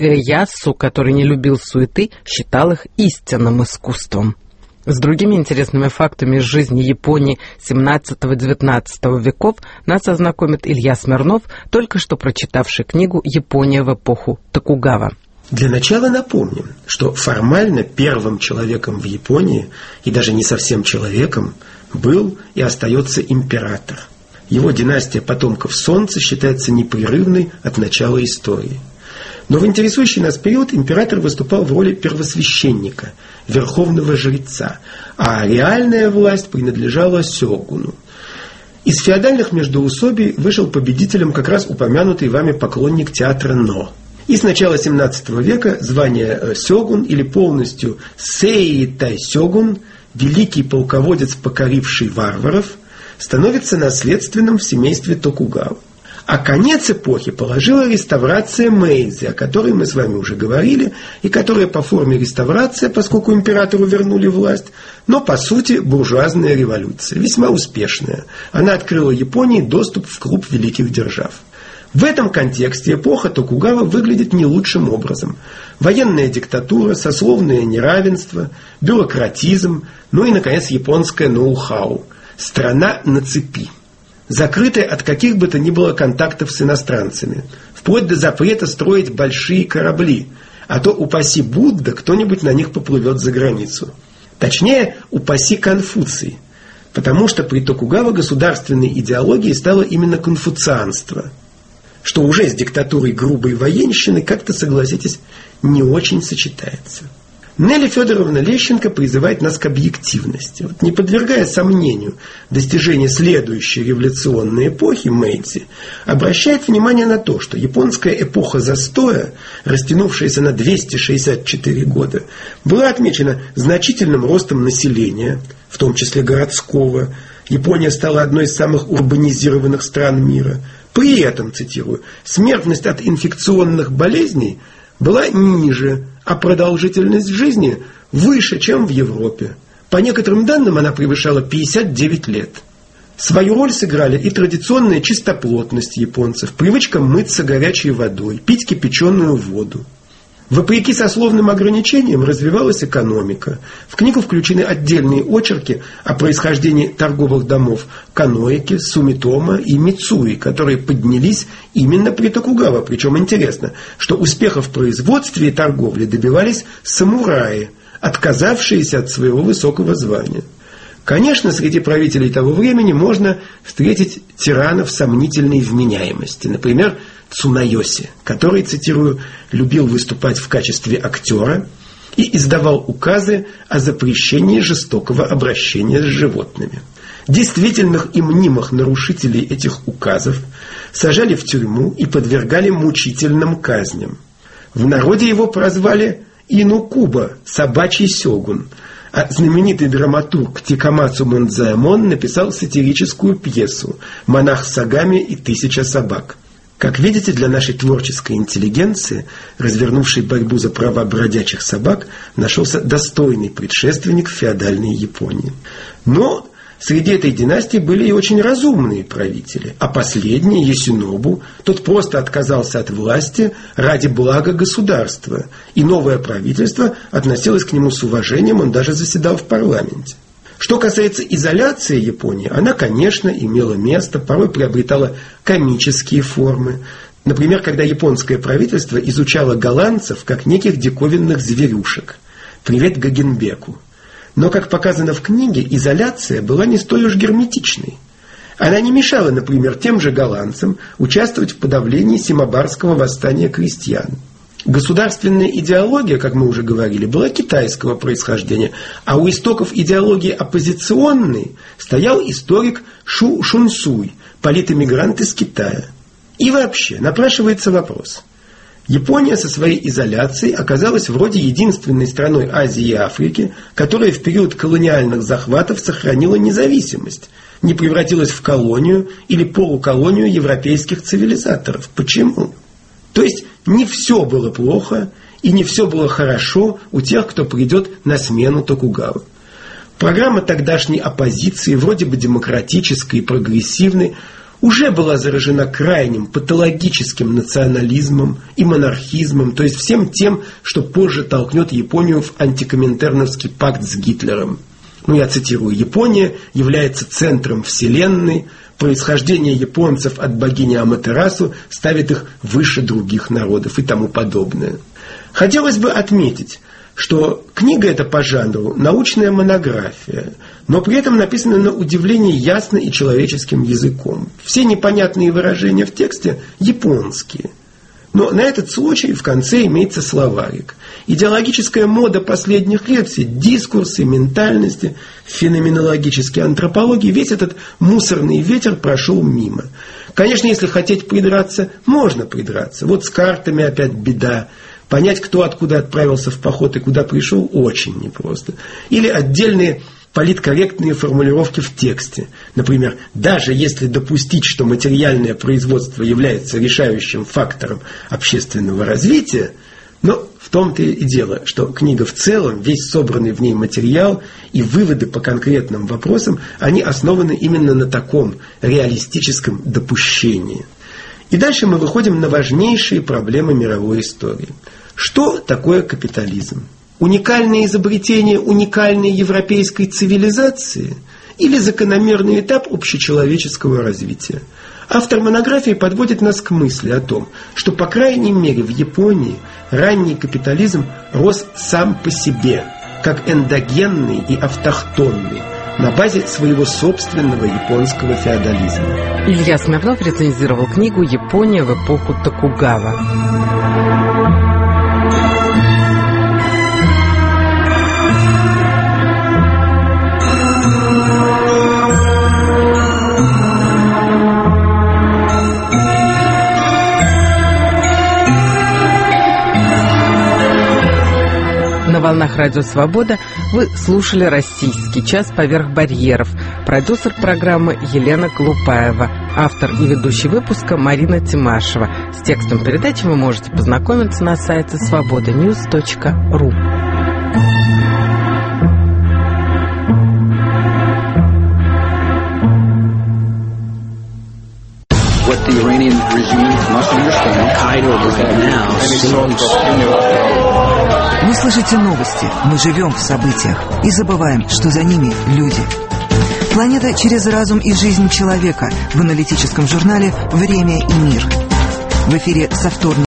Иясу, который не любил суеты, считал их истинным искусством. С другими интересными фактами из жизни Японии XVII-XIX веков нас ознакомит Илья Смирнов, только что прочитавший книгу «Япония в эпоху Токугава». Для начала напомним, что формально первым человеком в Японии, и даже не совсем человеком, был и остается император. Его династия потомков Солнца считается непрерывной от начала истории. Но в интересующий нас период император выступал в роли первосвященника, верховного жреца, а реальная власть принадлежала сёгуну. Из феодальных междоусобий вышел победителем как раз упомянутый вами поклонник театра Но. И с начала 17 века звание сёгун или полностью Сейитай сёгун, великий полководец, покоривший варваров, становится наследственным в семействе Токугава. А конец эпохи положила реставрация Мэйдзи, о которой мы с вами уже говорили, и которая по форме реставрация, поскольку императору вернули власть, но по сути буржуазная революция, весьма успешная. Она открыла Японии доступ в клуб великих держав. В этом контексте эпоха Токугава выглядит не лучшим образом. Военная диктатура, сословное неравенство, бюрократизм, ну и, наконец, японское ноу-хау. Страна на цепи, закрытая от каких бы то ни было контактов с иностранцами, вплоть до запрета строить большие корабли, а то, упаси Будда, кто-нибудь на них поплывет за границу. Точнее, упаси Конфуций, потому что при Токугава государственной идеологией стало именно конфуцианство, что уже с диктатурой грубой военщины как-то, согласитесь, не очень сочетается. Нелли Федоровна Лещенко призывает нас к объективности. Не подвергая сомнению достижения следующей революционной эпохи Мэйдзи, обращает внимание на то, что японская эпоха застоя, растянувшаяся на 264 года, была отмечена значительным ростом населения, в том числе городского. Япония стала одной из самых урбанизированных стран мира. При этом, цитирую, смертность от инфекционных болезней была ниже, а продолжительность жизни выше, чем в Европе. По некоторым данным, она превышала 59 лет. Свою роль сыграли и традиционная чистоплотность японцев, привычка мыться горячей водой, пить кипяченую воду. Вопреки сословным ограничениям развивалась экономика. В книгу включены отдельные очерки о происхождении торговых домов Каноэки, Сумитома и Мицуи, которые поднялись именно при Токугава. Причем интересно, что успехов в производстве и торговле добивались самураи, отказавшиеся от своего высокого звания. Конечно, среди правителей того времени можно встретить тиранов сомнительной вменяемости. Например, Цунайоси, который, цитирую, любил выступать в качестве актера и издавал указы о запрещении жестокого обращения с животными. Действительных и мнимых нарушителей этих указов сажали в тюрьму и подвергали мучительным казням. В народе его прозвали Инукуба, собачий сёгун, а знаменитый драматург Тикамацу Мундзаэмон написал сатирическую пьесу «Монах Сагами и 1000 собак». Как видите, для нашей творческой интеллигенции, развернувшей борьбу за права бродячих собак, нашелся достойный предшественник феодальной Японии. Но среди этой династии были и очень разумные правители. А последний, Ясунобу, тот просто отказался от власти ради блага государства. И новое правительство относилось к нему с уважением, он даже заседал в парламенте. Что касается изоляции Японии, она, конечно, имела место, порой приобретала комические формы. Например, когда японское правительство изучало голландцев как неких диковинных зверюшек. Привет Гогенбеку. Но, как показано в книге, изоляция была не столь уж герметичной. Она не мешала, например, тем же голландцам участвовать в подавлении Симабарского восстания крестьян. Государственная идеология, как мы уже говорили, была китайского происхождения, а у истоков идеологии оппозиционной стоял историк Шу Шунсуй, политэмигрант из Китая. И вообще, напрашивается вопрос. Япония со своей изоляцией оказалась вроде единственной страной Азии и Африки, которая в период колониальных захватов сохранила независимость, не превратилась в колонию или полуколонию европейских цивилизаторов. Почему? То есть не все было плохо и не все было хорошо у тех, кто придет на смену Токугавы. Программа тогдашней оппозиции, вроде бы демократической и прогрессивной, уже была заражена крайним патологическим национализмом и монархизмом, то есть всем тем, что позже толкнет Японию в антикоминтерновский пакт с Гитлером. Я цитирую: «Япония является центром вселенной, происхождение японцев от богини Аматерасу ставит их выше других народов» и тому подобное. Хотелось бы отметить, что книга эта по жанру научная монография, но при этом написана на удивление ясно и человеческим языком. Все непонятные выражения в тексте японские. Но на этот случай в конце имеется словарик. Идеологическая мода последних лет, все дискурсы, ментальности, феноменологические антропологии, весь этот мусорный ветер прошел мимо. Конечно, если хотеть придраться, можно придраться. Вот с картами опять беда. Понять, кто откуда отправился в поход и куда пришел, очень непросто. Или отдельные политкорректные формулировки в тексте. Например, даже если допустить, что материальное производство является решающим фактором общественного развития, но в том-то и дело, что книга в целом, весь собранный в ней материал и выводы по конкретным вопросам, они основаны именно на таком реалистическом допущении. И дальше мы выходим на важнейшие проблемы мировой истории. Что такое капитализм? Уникальное изобретение уникальной европейской цивилизации или закономерный этап общечеловеческого развития? Автор монографии подводит нас к мысли о том, что, по крайней мере, в Японии ранний капитализм рос сам по себе, как эндогенный и автохтонный, на базе своего собственного японского феодализма. Илья Смирнов рецензировал книгу «Япония в эпоху Токугава». На волнах Радио Свобода вы слушали «Российский час поверх барьеров». Продюсер программы Елена Колупаева. Автор и ведущий выпуска Марина Тимашева. С текстом передачи вы можете познакомиться на сайте svobodanews.ru. What the Iranian regime must understand, Al-Qaeda is now. Вы слышите новости, мы живем в событиях и забываем, что за ними люди. Планета через разум и жизнь человека в аналитическом журнале «Время и мир». В эфире со вторника